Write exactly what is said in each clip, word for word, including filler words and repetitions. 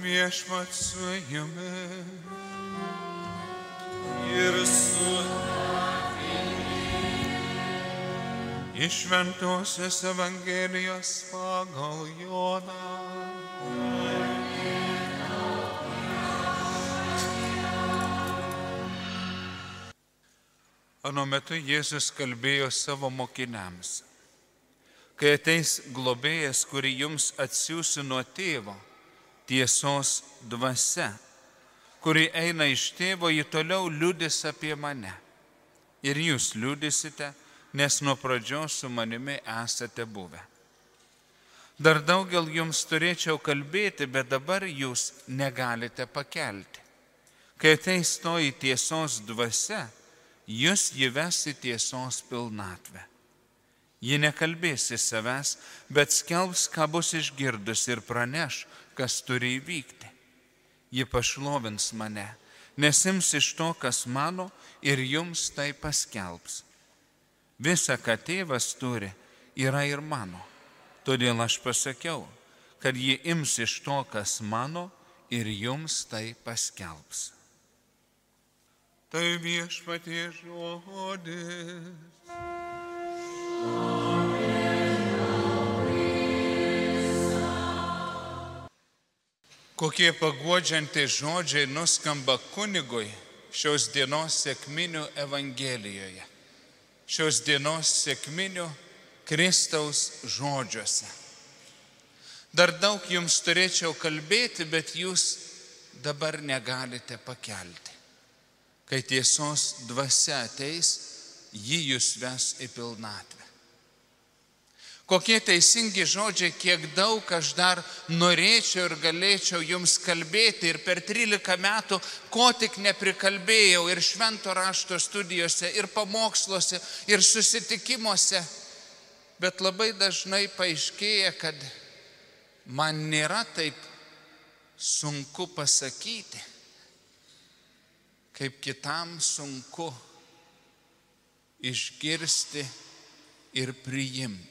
Viešpats su jumis ir su iš Šventosios Evangelijos pagal Joną. Anu metu Jėzus kalbėjo savo mokiniams: kai ateis globėjas, kurį jums atsiųsiu nuo tėvo, tiesos dvasia, kuri eina iš tėvo, ji toliau liudys apie mane. Ir jūs liudysite, nes nuo pradžios su manimi esate buvę. Dar daugel jums turėčiau kalbėti, bet dabar jūs negalite pakelti. Kai ateis toji tiesos dvasia, jūs jį ves į tiesos pilnatvę. Ji nekalbės iš savęs, bet skelbs, ką bus išgirdus, ir praneš, kas turi įvykti. Ji pašlovins mane, nes ims iš to, kas mano, ir jums tai paskelbs. Visa, ką tėvas turi, yra ir mano. Todėl aš pasakiau, kad ji ims iš to, kas mano, ir jums tai paskelbs. Tai Viešpaties žodis. Kokie paguodžiantys žodžiai nuskamba kunigui šios dienos sekminių Evangelijoje, šios dienos sekminių Kristaus žodžiuose. Dar daug jums turėčiau kalbėti, bet jūs dabar negalite pakelti. Kai tiesos dvasia ateis, ji jūs ves į pilnatvę. Kokie teisingi žodžiai, kiek daug aš dar norėčiau ir galėčiau jums kalbėti, ir per trylika metų ko tik neprikalbėjau, ir švento rašto studijose, ir pamoksluose, ir susitikimuose, bet labai dažnai paaiškėja, kad man nėra taip sunku pasakyti, kaip kitam sunku išgirsti ir priimti.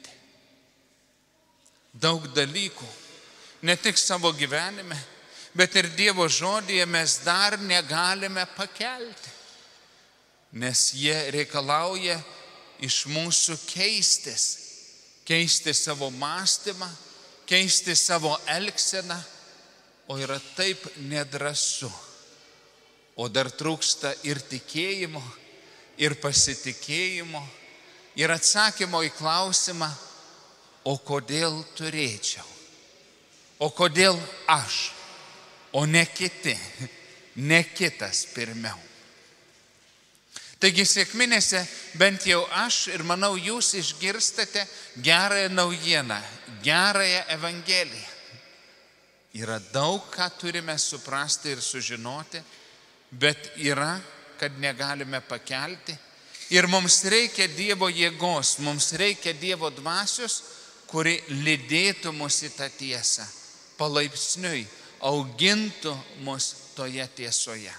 Daug dalykų, ne tik savo gyvenime, bet ir Dievo žodyje mes dar negalime pakelti, nes jie reikalauja iš mūsų keistis, keisti savo mąstymą, keisti savo elgseną, o yra taip nedrąsu. O dar trūksta ir tikėjimo, ir pasitikėjimo, ir atsakymo į klausimą, o kodėl turėčiau, o kodėl aš, o ne kiti, ne kitas pirmiau. Taigi sekminėse bent jau aš ir manau jūs išgirstate gerąją naujieną, gerąją Evangeliją. Yra daug, ką turime suprasti ir sužinoti, bet yra, kad negalime pakelti. Ir mums reikia Dievo jėgos, mums reikia Dievo dvasios, kuri lydėtų mus į tą tiesą, palaipsniui augintų mus toje tiesoje.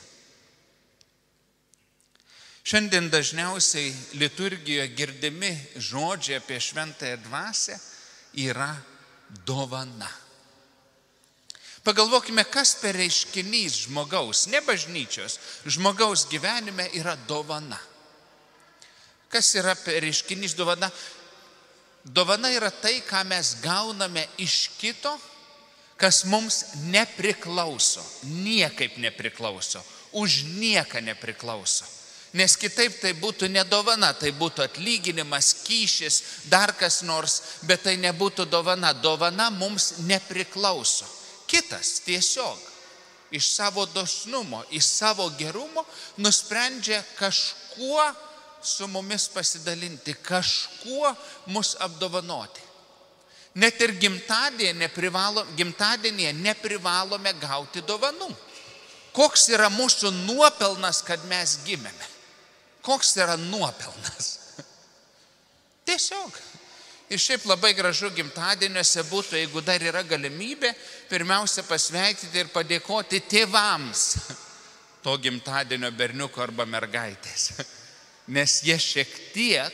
Šiandien dažniausiai liturgijoje girdimi žodžiai apie šventąją dvasią yra dovana. Pagalvokime, kas per reiškinys žmogaus, ne bažnyčios, žmogaus gyvenime yra dovana. Kas yra per reiškinys dovana? Dovana yra tai, ką mes gauname iš kito, kas mums nepriklauso, niekaip nepriklauso, už nieką nepriklauso. Nes kitaip tai būtų ne dovana, tai būtų atlyginimas, kyšis, dar kas nors, bet tai nebūtų dovana. Dovana mums nepriklauso. Kitas tiesiog iš savo dosnumo, iš savo gerumo nusprendžia kažkuo su mumis pasidalinti, kažkuo mus apdovanoti. Net ir gimtadienyje neprivalo, gimtadienyje neprivalome gauti dovanų. Koks yra mūsų nuopelnas, kad mes gimėme? Koks yra nuopelnas? Tiesiog. Ir šiaip labai gražu gimtadieniuose būtų, jeigu dar yra galimybė, pirmiausia pasveikinti ir padėkoti tėvams to gimtadienio berniuko arba mergaitės. Nes jie šiek tiek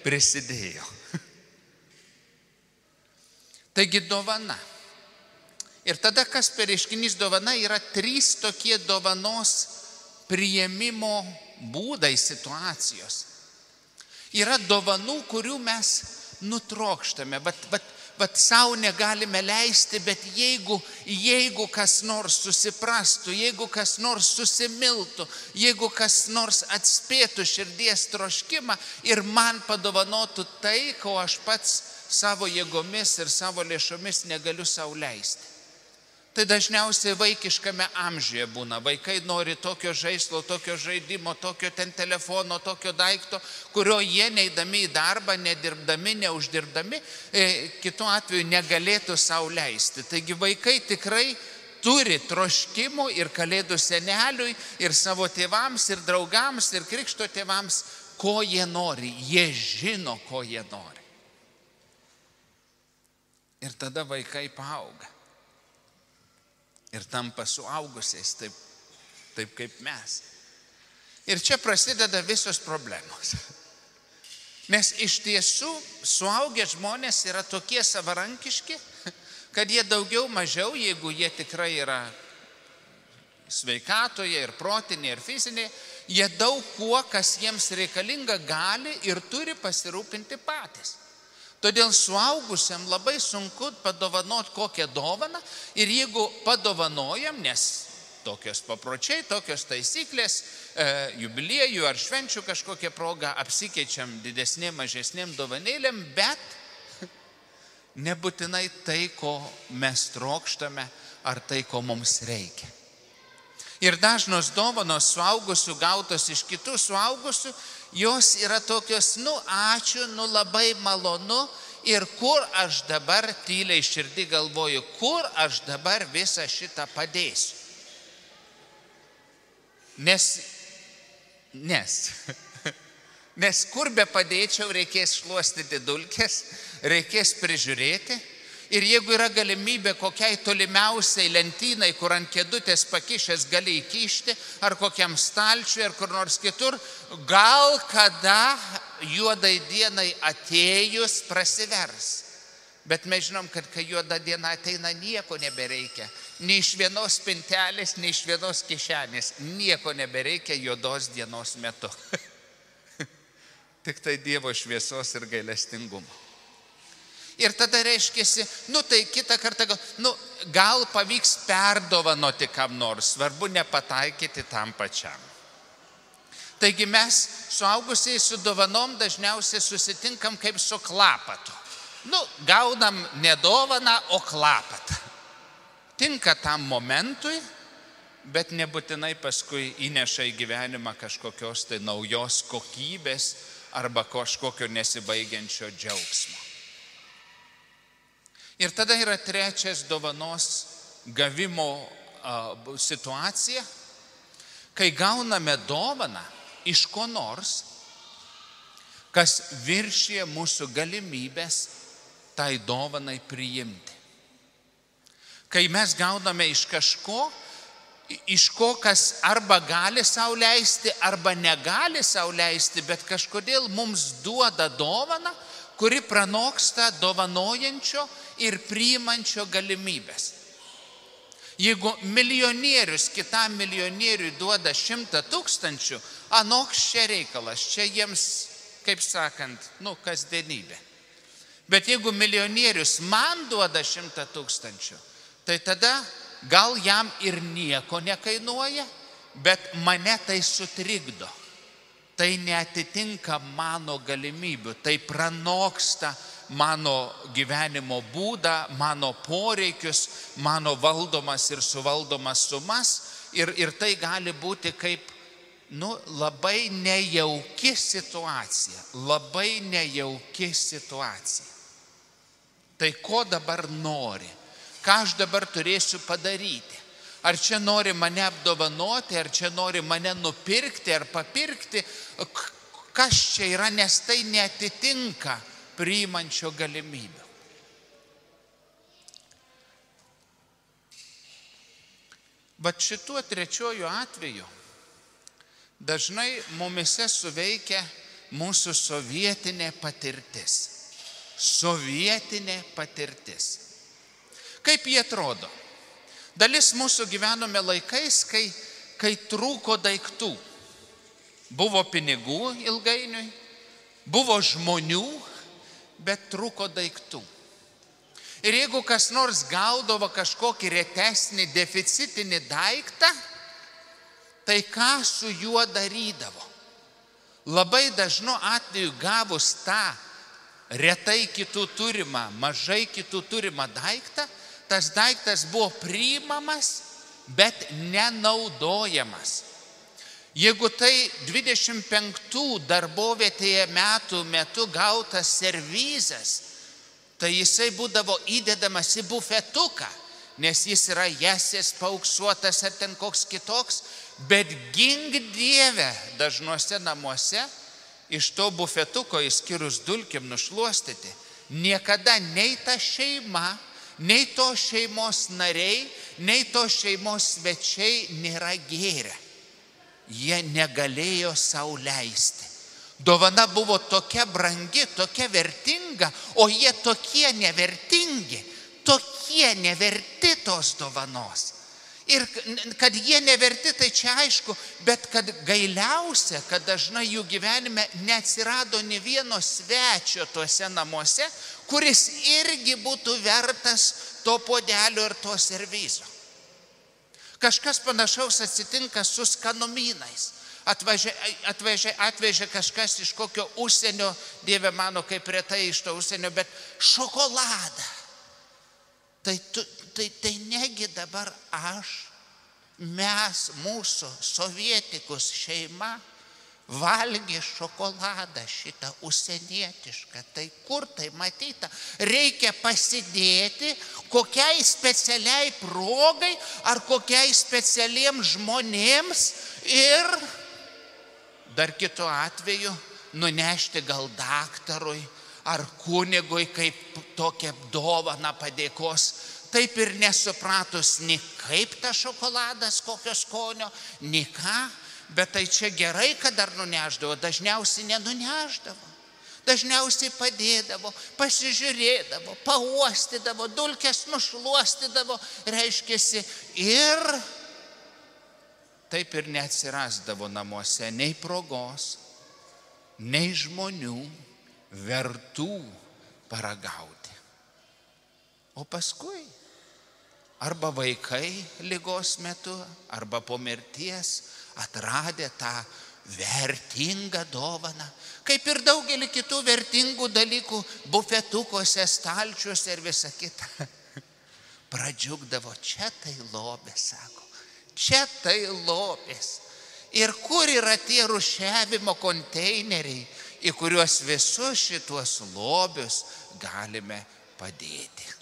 prisidėjo. Taigi dovana. Ir tada, kas per reiškinys dovana, yra trys tokie dovanos priėmimo būdai situacijos. Yra dovanų, kurių mes nutrokštame, bet, bet, bet savo negalime leisti, bet jeigu, jeigu kas nors susiprastų, jeigu kas nors susimiltų, jeigu kas nors atspėtų širdies troškimą ir man padovanotų tai, ko aš pats savo jėgomis ir savo lėšomis negaliu sau leisti. Tai dažniausiai vaikiškame amžiuje būna. Vaikai nori tokio žaislo, tokio žaidimo, tokio ten telefono, tokio daikto, kurio jie neidami į darbą, nedirbdami, neuždirbdami, e, kitu atveju negalėtų sau leisti. Taigi vaikai tikrai turi troškimų ir kalėdų seneliui, ir savo tėvams, ir draugams, ir krikšto tėvams, ko jie nori. Jie žino, ko jie nori. Ir tada vaikai paauga. Ir tampa suaugusiais, taip, taip kaip mes. Ir čia prasideda visos problemos. Nes iš tiesų suaugę žmonės yra tokie savarankiški, kad jie daugiau mažiau, jeigu jie tikrai yra sveikatoje ir protinėje ir fizinėje, jie daug kuo, kas jiems reikalinga, gali ir turi pasirūpinti patys. Todėl suaugusiam labai sunku padovanot kokią dovaną ir jeigu padovanojam, nes tokios papročiai, tokios taisyklės, e, jubiliejų ar švenčių kažkokią progą apsikeičiam didesnėm, mažesnėm dovanėlėm, bet nebūtinai tai, ko mes trokštame ar tai, ko mums reikia. Ir dažnos dovanos suaugusių gautos iš kitų suaugusių, jos yra tokios, nu ačiū, nu labai malonu ir kur aš dabar tyliai širdį galvoju, kur aš dabar visą šitą padėsiu. Nes, nes, nes kur be padėčiau reikės šluostyti dulkes, reikės prižiūrėti. Ir jeigu yra galimybė kokiai tolimiausiai lentynai, kur ant kėdutės pakišęs gali įkišti, ar kokiam stalčiui, ar kur nors kitur, gal kada juodai dienai atėjus prasivers. Bet mes žinom, kad kai juoda diena ateina, nieko nebereikia. Nei iš vienos spintelės, nei iš vienos kišenės. Nieko nebereikia juodos dienos metu. Tik tai Dievo šviesos ir gailestingumo. Ir tada reiškiasi, nu tai kitą kartą, gal, nu, gal pavyks perdovanoti kam nors, svarbu nepataikyti tam pačiam. Taigi mes suaugusiai su dovanom dažniausiai susitinkam kaip su klapatu. Nu, gaunam ne dovaną, o klapatą. Tinka tam momentui, bet nebūtinai paskui įneša į gyvenimą kažkokios tai naujos kokybės arba kažkokio nesibaigiančio džiaugsmo. Ir tada yra trečias dovanos gavimo a, situacija, kai gauname dovaną iš ko nors, kas viršyje mūsų galimybės tai dovanai priimti. Kai mes gauname iš kažko, iš ko kas arba gali sau leisti, arba negali sau leisti, bet kažkodėl mums duoda dovaną, kuri pranoksta dovanojančio ir priimančio galimybės. Jeigu milijonierius kitam milijonieriui duoda šimtą tūkstančių, anoks čia reikalas, čia jiems, kaip sakant, nu, kasdienybė. Bet jeigu milijonierius man duoda šimtą tūkstančių, tai tada gal jam ir nieko nekainuoja, bet mane tai sutrikdo. Tai neatitinka mano galimybių, tai pranoksta mano gyvenimo būdą, mano poreikius, mano valdomas ir suvaldomas sumas ir, ir tai gali būti kaip nu, labai nejauki situacija, labai nejauki situacija. Tai ko dabar nori? Ką aš dabar turėsiu padaryti? Ar čia nori mane apdovanoti, ar čia nori mane nupirkti, ar papirkti? Kas čia yra, nes tai neatitinka priimančio galimybių. Bet šituo trečiuoju atveju dažnai mumise suveikia mūsų sovietinė patirtis. Sovietinė patirtis. Kaip jie atrodo? Dalis mūsų gyvenome laikais, kai, kai trūko daiktų. Buvo pinigų ilgainiui, buvo žmonių, bet trūko daiktų. Ir jeigu kas nors gaudavo kažkokį retesnį, deficitinį daiktą, tai ką su juo darydavo? Labai dažnu atveju gavus tą retai kitų turimą, mažai kitų turimą daiktą, tas daiktas buvo priimamas, bet nenaudojamas. Jeigu tai dvidešimt penktų darbovietėje metų metu gautas servizas, tai jisai būdavo įdedamas į bufetuką, nes jis yra jesės, paauksuotas ar ten koks kitoks, bet gink Dieve dažnuose namuose iš to bufetuko, išskyrus dulkim nušluostyti, niekada nei ta šeima, nei to šeimos nariai, nei to šeimos svečiai nėra gėrę. Jie negalėjo sau leisti. Dovana buvo tokia brangi, tokia vertinga, o jie tokie nevertingi, tokie neverti tos dovanos. Ir kad jie neverti, tai čia aišku, bet kad gailiausia, kad dažnai jų gyvenime neatsirado nė vieno svečio tuose namuose, kuris irgi būtų vertas to puodelio ir to servizo. Kažkas panašaus atsitinka su skanumynais. Atvežė, atvežė, atvežė kažkas iš kokio užsienio, Dieve mano, kaip retai iš to užsienio, bet šokoladą. Tai, tu, tai, tai negi dabar aš, mes, mūsų sovietikus šeima, valgė šokoladą šitą užsienietišką. Tai kur tai matyta? Reikia pasidėti kokiai specialiai progai ar kokiai specialiems žmonėms ir dar kitu atveju nunešti gal daktarui ar kunigui kaip tokią dovaną padėkos. Taip ir nesupratus nei kaip tas šokoladas, kokio skonio, nei ką. Bet tai čia gerai, kad dar nuneždavo, dažniausiai nenuneždavo. Dažniausiai padėdavo, pasižiūrėdavo, pauostydavo, dulkes nušluostydavo, reiškėsi, ir taip ir neatsirasdavo namuose nei progos, nei žmonių vertų paragauti. O paskui arba vaikai ligos metu, arba po mirties atradę tą vertingą dovaną, kaip ir daugelį kitų vertingų dalykų bufetukuose, stalčiuose ir visa kita. Pradžiugdavo, čia tai lobės, sako, čia tai lobės. Ir kur yra tie rūšiavimo konteineriai, į kuriuos visus šituos lobius galime padėti.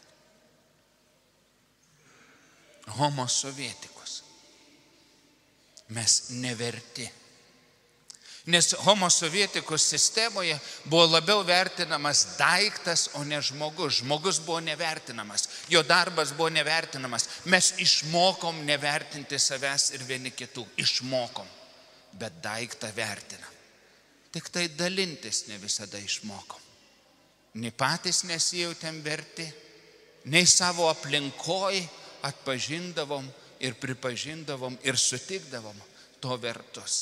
Homo sovietikus. Mes neverti. Nes homo sovietikus sistemoje buvo labiau vertinamas daiktas, o ne žmogus. Žmogus buvo nevertinamas, jo darbas buvo nevertinamas. Mes išmokom nevertinti savęs ir vieni kitų. Išmokom, bet daiktą vertinam. Tik tai dalintis ne visada išmokom. Nei patys nesijautėm verti, nei savo aplinkoj atpažindavom ir pripažindavom ir sutikdavom to vertus.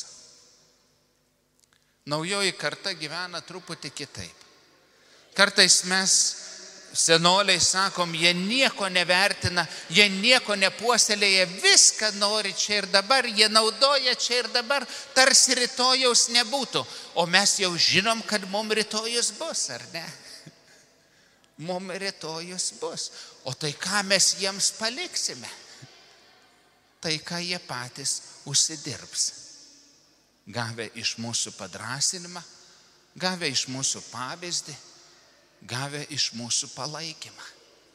Naujoji karta gyvena truputį kitaip. Kartais mes, senoliai, sakom, jie nieko nevertina, jie nieko nepuoselėja, viską nori čia ir dabar, jie naudoja čia ir dabar, tarsi rytojaus nebūtų. O mes jau žinom, kad mums rytojus bus, ar ne? Mums rytojus bus. O tai ką mes jiems paliksime? Tai ką jie patys užsidirbs. Gavę iš mūsų padrasinimą, gavę iš mūsų pavyzdį, gavę iš mūsų palaikymą.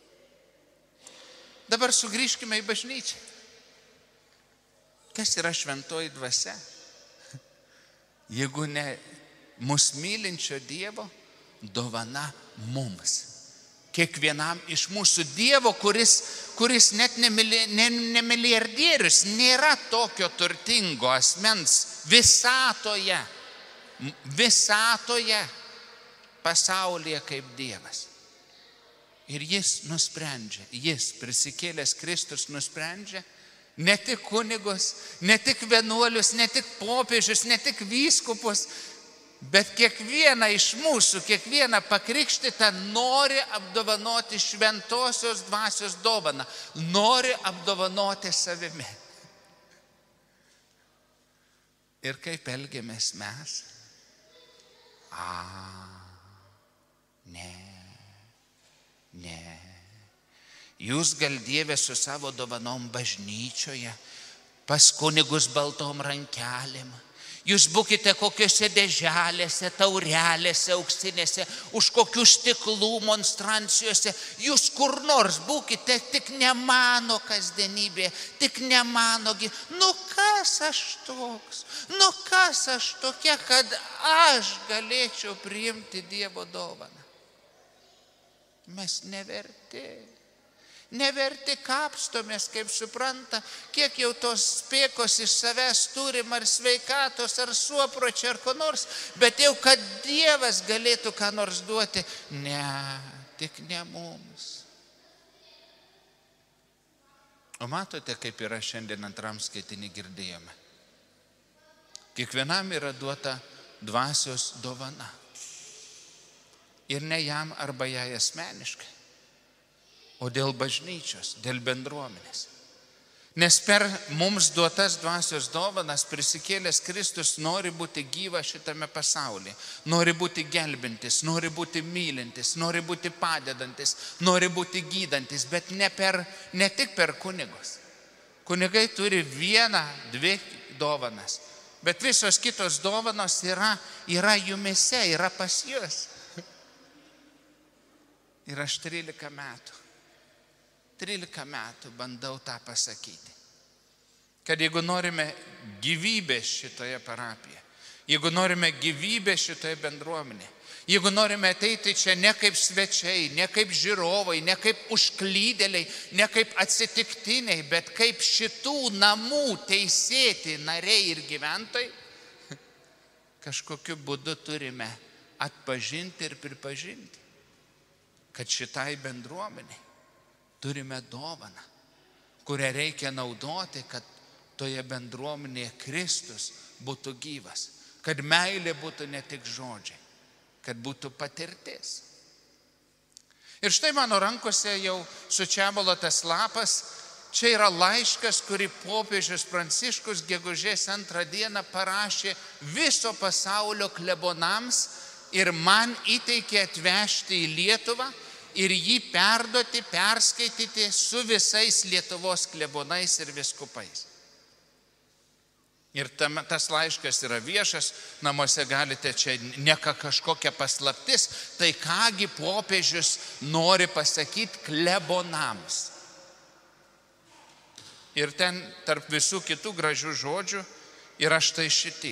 Dabar sugrįžkime į bažnyčią. Kas yra šventoji dvasia? Jeigu ne mus mylinčio Dievo dovana mums. Kiekvienam iš mūsų Dievo, kuris, kuris net ne, ne, ne milijardierius, nėra tokio turtingo asmens visatoje, visatoje pasaulyje kaip Dievas. Ir jis nusprendžia, jis, prisikėlęs Kristus, nusprendžia ne tik kunigus, ne tik vienuolius, ne tik popiežius, ne tik vyskupus, bet kiekvieną iš mūsų, kiekvieną pakrikštytą nori apdovanoti šventosios dvasios dovaną, nori apdovanoti savimi. Ir kaip elgiamės mes? A, ne. Ne. Jūs gal Dieve su savo dovanom bažnyčioje, pas kunigus baltom rankelėm. Jūs būkite kokiuose dėželėse, taurelėse, auksinėse, už kokių stiklų monstrancijose. Jūs kur nors būkite, tik ne mano kasdienybė, tik ne mano. Nu kas aš toks? Nu kas aš tokia, kad aš galėčiau priimti Dievo dovaną? Mes neverti. Neverti kapstomės, kaip supranta, kiek jau tos spėkos iš savęs turim, ar sveikatos, ar suopročio, ar ko nors, bet jau kad Dievas galėtų ką nors duoti, ne, tik ne mums. O matote, kaip yra šiandien antram skaitinį girdėjome. Kiekvienam yra duota dvasios dovana. Ir ne jam arba jai asmeniškai, o dėl bažnyčios, dėl bendruomenės. Nes per mums duotas dvasios dovanas prisikėlęs Kristus nori būti gyvas šitame pasaulyje, nori būti gelbintis, nori būti mylintis, nori būti padedantis, nori būti gydantis, bet ne, per, ne tik per kunigus. Kunigai turi vieną, dvi dovanas, bet visos kitos dovanos yra, yra jumise, yra pas jūs. Ir aš trylika metų, trylika metų bandau tą pasakyti, kad jeigu norime gyvybės šitoje parapijoje, jeigu norime gyvybės šitoje bendruomenėje, jeigu norime ateiti čia ne kaip svečiai, ne kaip žiūrovai, ne kaip užklydėliai, ne kaip atsitiktiniai, bet kaip šitų namų teisėti nariai ir gyventojai, kažkokiu būdu turime atpažinti ir pripažinti, kad šitai bendruomeniai turime dovaną, kurią reikia naudoti, kad toje bendruomenėje Kristus būtų gyvas, kad meilė būtų ne tik žodžiai, kad būtų patirtis. Ir štai mano rankose jau sučiabalo tas lapas, čia yra laiškas, kurį popiežius Pranciškus gegužės antrą dieną parašė viso pasaulio klebonams ir man įteikė atvežti į Lietuvą, ir jį perduoti, perskaityti su visais Lietuvos klebonais ir viskupais. Ir tam, tas laiškas yra viešas, namuose galite, čia ne kažkokia paslaptis, tai kągi popiežius nori pasakyti klebonams. Ir ten tarp visų kitų gražių žodžių yra štai šitie.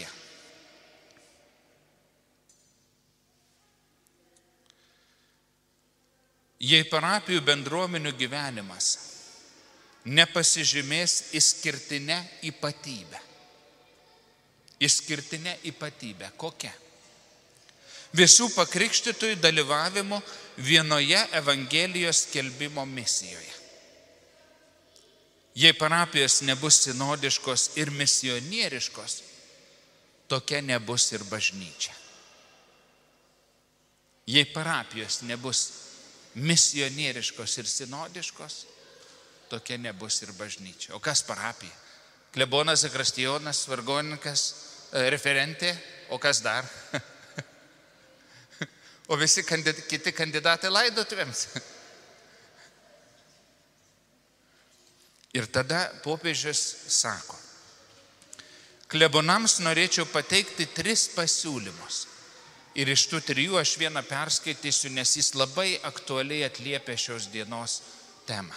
Jei parapijų bendruomenių gyvenimas nepasižymės išskirtinę ypatybę. Išskirtinę ypatybę. Kokia? Visų pakrikštytųjų dalyvavimo vienoje Evangelijos skelbimo misijoje. Jei parapijos nebus sinodiškos ir misionieriškos, tokia nebus ir bažnyčia. Jei parapijos nebus misionieriškos ir sinodiškos, tokia nebus ir bažnyčia. O kas parapija? Klebonas, zakristijonas, vargonininkas, referentė, o kas dar? O visi kandid, kiti kandidatai laidotuvėms. Ir tada popiežius sako, klebonams norėčiau pateikti tris pasiūlymus. Ir iš tų trijų aš vieną perskaitysiu, nes jis labai aktualiai atliepia šios dienos temą.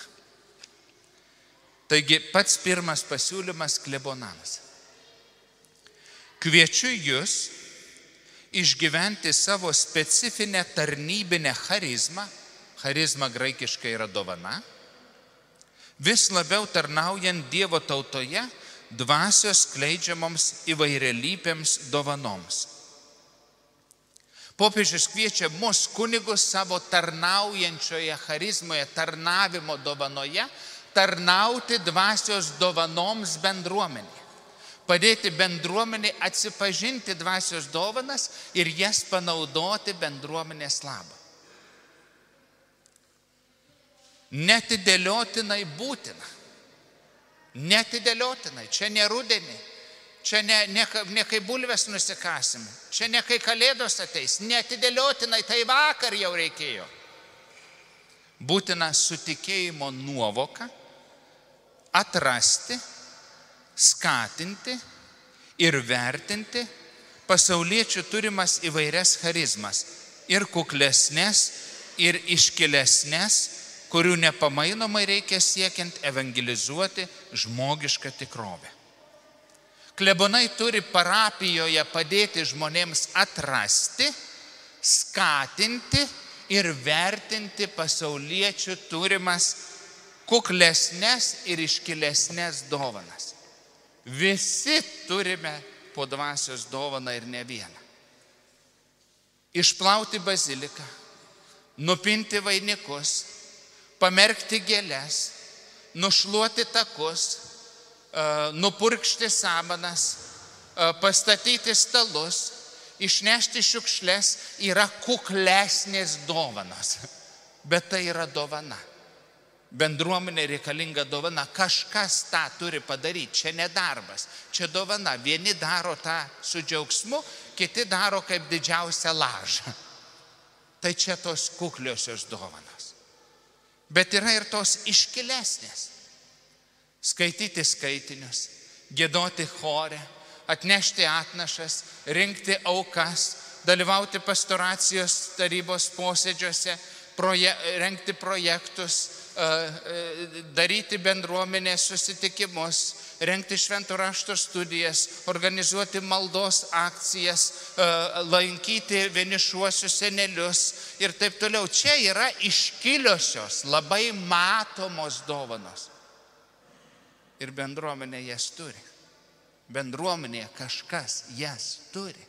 Taigi pats pirmas pasiūlymas klebonams. Kviečiu jūs išgyventi savo specifinę tarnybinę charizmą, charizma graikiškai yra dovana, vis labiau tarnaujant Dievo tautoje dvasios skleidžiamoms įvairialypėms dovanoms. Popiežius kviečia mus kunigus savo tarnaujančioje charizmoje, tarnavimo dovanoje, tarnauti dvasios dovanoms bendruomenėje. Padėti bendruomenė atsipažinti dvasios dovanas ir jas panaudoti bendruomenės labą. Netidėliotinai būtina. Netidėliotinai. Čia ne rudenį. Čia ne, ne, ne kai bulves nusikasim. Čia ne kai kalėdos ateis. Netidėliotinai. Tai vakar jau reikėjo. Būtina su tikėjimo nuovoka atrasti, skatinti ir vertinti pasauliečių turimas įvairias charizmas. Ir kuklesnės, ir iškilesnės, kurių nepamainomai reikia siekiant evangelizuoti žmogišką tikrovę. Klebonai turi parapijoje padėti žmonėms atrasti, skatinti ir vertinti pasauliečių turimas kuklesnės ir iškilesnės dovanas. Visi turime po dvasios dovaną ir ne vieną. Išplauti baziliką, nupinti vainikus, pamerkti gėles, nušluoti takus, nupurkšti samanas, pastatyti stalus, išnešti šiukšles yra kuklesnės dovanos. Bet tai yra dovana. Bendruomenė reikalinga dovana. Kažkas tą turi padaryti. Čia nedarbas. Čia dovana. Vieni daro tą su džiaugsmu, kiti daro kaip didžiausią lažą. Tai čia tos kukliosios dovanos. Bet yra ir tos iškilesnės. Skaityti skaitinius, giedoti chore, atnešti atnašas, rinkti aukas, dalyvauti pastoracijos tarybos posėdžiuose, proje, rengti projektus, daryti bendruomenės susitikimus, rengti švento rašto studijas, organizuoti maldos akcijas, lankyti vienišuosius senelius ir taip toliau. Čia yra iškiliosios, labai matomos dovanos. Ir bendruomenė jas turi. Bendruomenėje kažkas jas turi.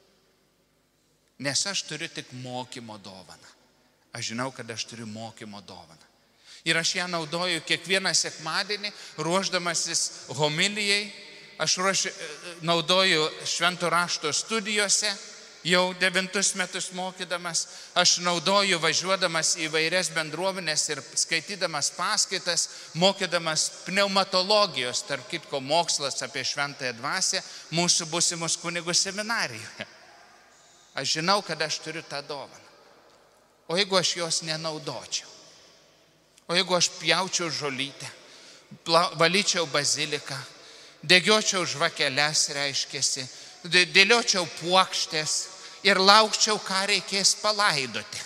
Nes aš turiu tik mokymo dovaną. Aš žinau, kad aš turiu mokymo dovaną. Ir aš ją naudoju kiekvieną sekmadienį, ruošdamasis homilijai. Aš ruoš, naudoju švento rašto studijose, jau devintus metus mokydamas. Aš naudoju važiuodamas į vairias bendruomenės ir skaitydamas paskaitas, mokydamas pneumatologijos, tarp kitko mokslas apie šventąją dvasią, mūsų būsimus kunigų seminarijoje. Aš žinau, kad aš turiu tą dovaną. O jeigu aš jos nenaudočiau? O jeigu aš pjaučiau žolytę, valyčiau baziliką, degiočiau žvakeles, reiškėsi, dėliočiau puokštės ir laukčiau, ką reikės palaidoti.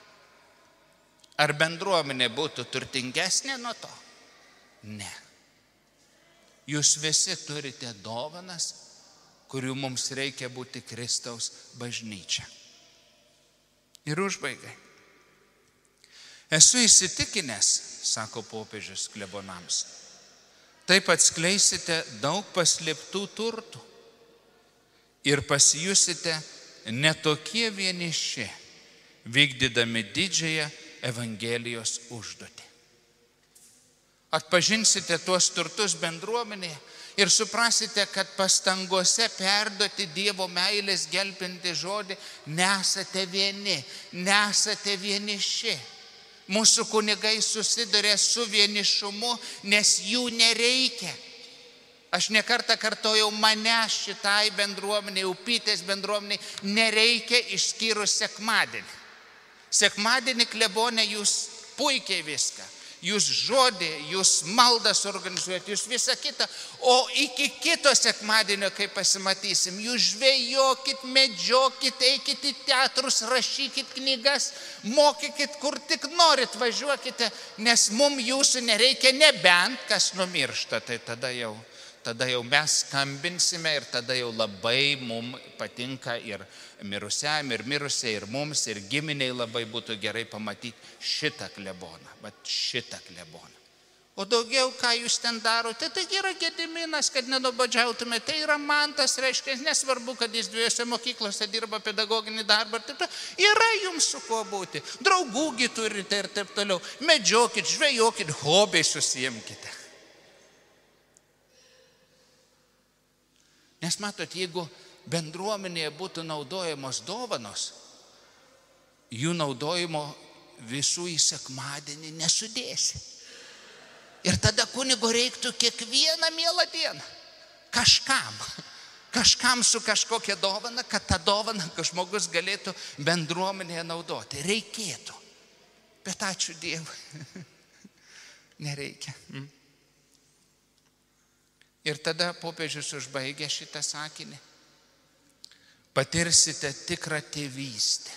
Ar bendruomenė būtų turtingesnė nuo to? Ne. Jūs visi turite dovanas, kurių mums reikia būti Kristaus bažnyčia. Ir užbaigai. Esu įsitikinęs, sako popiežius klebonams, taip atskleisite daug paslėptų turtų ir pasijusite netokie vieniši, vykdydami didžiąją Evangelijos užduotį. Atpažinsite tuos turtus bendruomenėje ir suprasite, kad pastangose perduoti Dievo meilės gelbinti žodį nesate vieni, nesate vieniši. Mūsų kunigai susiduria su vienišumu, nes jų nereikia. Aš nekartą kartojau, mane šitai bendruomeniai, Upytės bendruomeniai nereikia išskyrus sekmadienį. Sekmadienį klebone jūs puikiai viską. Jūs žodį, jūs maldas organizuojate, jūs visą kitą. O iki kito sekmadienio, kai pasimatysim, jūs žvejokit, medžiokit, eikit į teatrus, rašykit knygas, mokykit, kur tik norit, važiuokite, nes mums jūsų nereikia, nebent kas numiršta. Tai tada jau, tada jau mes skambinsime ir tada jau labai mums patinka ir mirusiam, ir mirusiai, ir mums, ir giminiai labai būtų gerai pamatyti šitą kleboną, bet šitą kleboną. O daugiau, ką jūs ten darote, tai yra Gediminas, kad nenubodžiautumėte, tai yra Mantas, reiškia, nesvarbu, kad jis dviejose mokyklose dirba pedagoginį darbą, ir taip toliau. Yra jums su kuo būti, draugųgi turite ir taip toliau. Medžiokit, žvejokit, hobiai susijimkite. Nes matot, jeigu bendruomenėje būtų naudojamos dovanos, jų naudojimo visų į sekmadienį nesudėsi. Ir tada kunigo reiktų kiekvieną mielą dieną kažkam, kažkam su kažkokia dovana, kad tą dovaną žmogus galėtų bendruomenėje naudoti. Reikėtų. Bet ačiū Dievui. Nereikia. Ir tada popiežius užbaigė šitą sakinį. Patirsite tikrą tėvystę,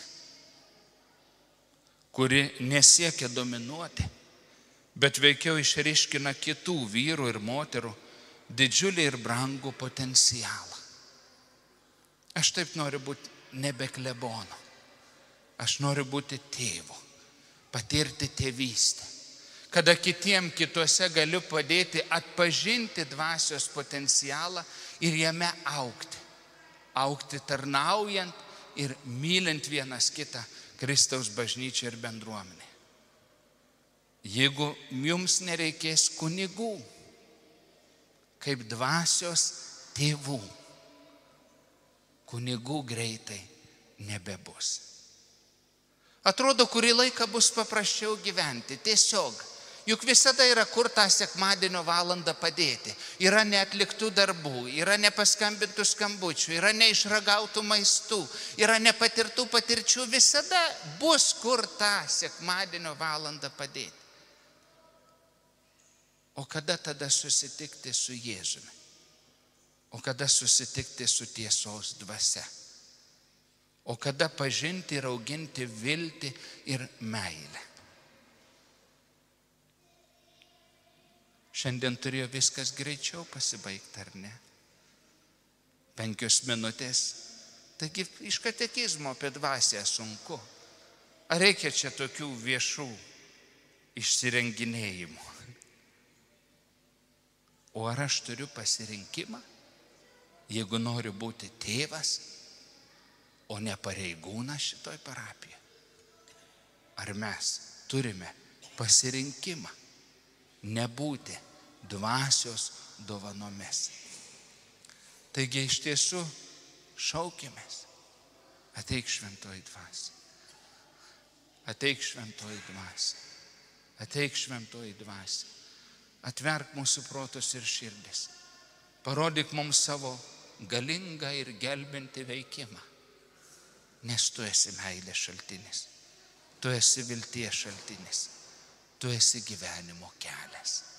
kuri nesiekia dominuoti, bet veikiau išryškina kitų vyrų ir moterų didžiulį ir brangų potencialą. Aš taip noriu būti nebe klebono. Aš noriu būti tėvu, patirti tėvystę. Kada kitiem kituose galiu padėti atpažinti dvasios potencialą ir jame augti. Augti tarnaujant ir mylint vienas kitą Kristaus bažnyčią ir bendruomenę. Jeigu jums nereikės kunigų, kaip dvasios tėvų, kunigų greitai nebebus. Atrodo, kurį laiką bus paprasčiau gyventi, tiesiog. Juk visada yra kur tą sekmadienio valandą padėti. Yra neatliktų darbų, yra nepaskambintų skambučių, yra neišragautų maistų, yra nepatirtų patirčių. Visada bus kur tą sekmadienio valandą padėti. O kada tada susitikti su Jėzumi? O kada susitikti su tiesos dvasia? O kada pažinti ir auginti viltį ir meilę? Šiandien turėjo viskas greičiau pasibaigti, ar ne? Penkios minutės. Taigi iš katekizmo apie dvasią sunku. Ar reikia čia tokių viešų išsirenginėjimų? O ar aš turiu pasirinkimą, jeigu noriu būti tėvas, o ne pareigūnas šitoj parapijoje? Ar mes turime pasirinkimą nebūti dvasios dovanomis? Taigi iš tiesų šaukimės. Ateik šventoji dvasia. Ateik šventoji dvasia. Ateik šventoji dvasia. Atverk mūsų protus ir širdis. Parodyk mums savo galingą ir gelbintį veikimą. Nes tu esi meilės šaltinis. Tu esi vilties šaltinis. Tu esi gyvenimo kelias.